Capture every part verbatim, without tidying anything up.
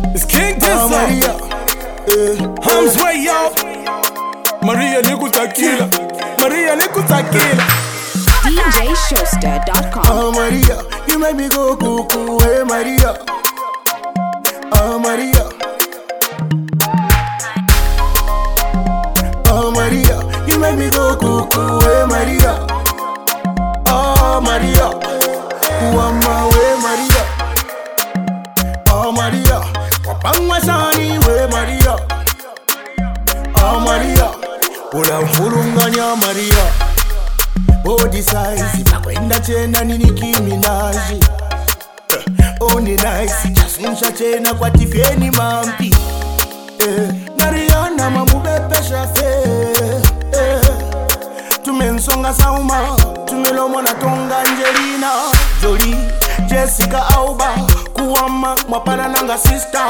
It's King Dizzle. Oh, Maria. Uh, Arms way up. Maria Nikutakila. Maria Nikutakila. D J Showster dot com. Oh Maria, you make me go cuckoo, hey Maria. Oh Maria. Oh Maria, you make me go cuckoo, hey Maria. Oh Maria, who am I, way Maria. Oh Maria, wapangwa sani, way Maria. Oh Maria, ula mfurunganya Maria. Body size, nakwenda tena nini kiminaji. Oh ni nice, jasuncha tena kwa tifeni mampi. eh, Mariana mamubepesha fe. eh, Tumensonga sauma, tumelomo na tonga Angelina Jolie, Jessica Alba, kuwama mwapana nanga sister.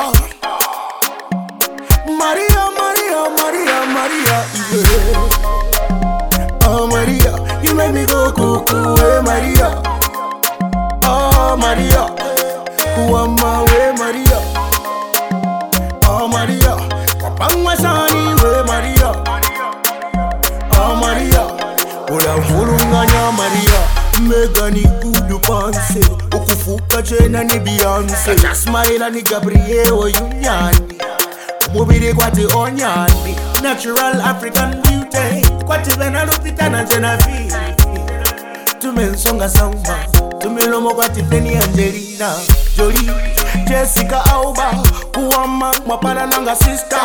Maria, Maria, Maria, Maria, yeah. Oh Maria, you make me go cuckoo, hey Maria. Oh Maria, who am I, way Maria. Oh Maria, wapangwa sani, way Maria. Oh Maria, ula mfurunganya Maria. Megani kudu panse, ukufuka chena ni Beyonce. Jasmaila ni Gabriel Oyunyani, mubiri kwati onyani. Natural African beauty, kwati bena lupita na Genevieve. Tumensonga samba, tumelomo kwati Penny Angelina Jolie, Jessica Alba, kuwama mwapana nanga sister.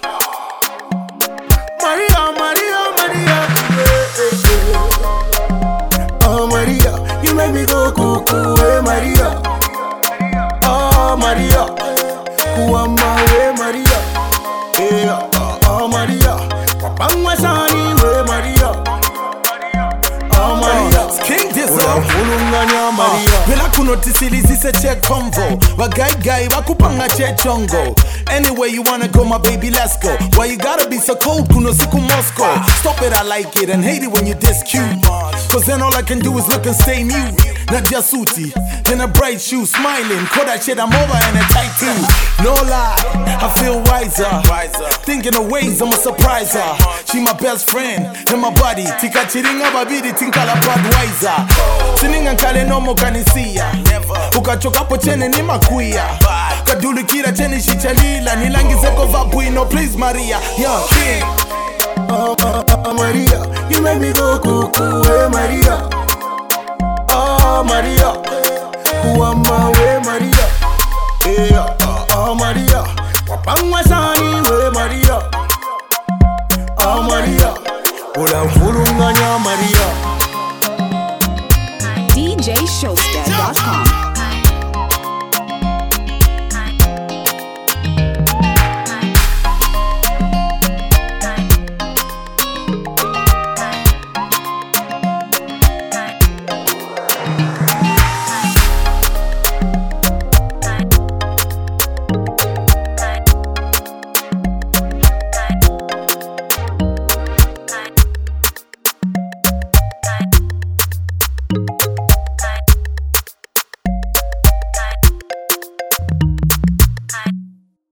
Maria, Maria, Maria, eh, eh, eh. Oh Maria, you make me go cuckoo, hey Maria. Oh Maria, kuwama we Maria. Yeah, oh Maria, wapangwa sani we Maria. Oh Maria, It's King Dizzle. ulangulunganya Maria. Bila kunotisili zise check convo. Wagai gai wakupanga che chongo. Anywhere you wanna go, my baby, let's go. Why you gotta be so cold, kuno siku Moscow? Stop it, I like it, and hate it when you this cute. Cause then all I can do is look and stay mute. Nadia Suti, in a bright shoe, smiling. Call that shit, I'm over and a tight too. No lie, I feel wiser. Thinking of ways I'ma surprise her. She my best friend, in my body. Tika chiringa babidi, tinkala Budweiser. Sininga kale nomo kanisia. Ukachoka po chene ni makuya. Kadulu kira chene shichalila. Nilangize kova buino, please Maria. Yeah, King. Oh, oh, oh Maria, you make me go cuckoo, hey Maria. Oh Maria, who am I, way Maria. Yeah, oh, oh Maria, wapangwa sani we Maria. Oh Maria, ula mfurunganya Maria. D J Showster dot com.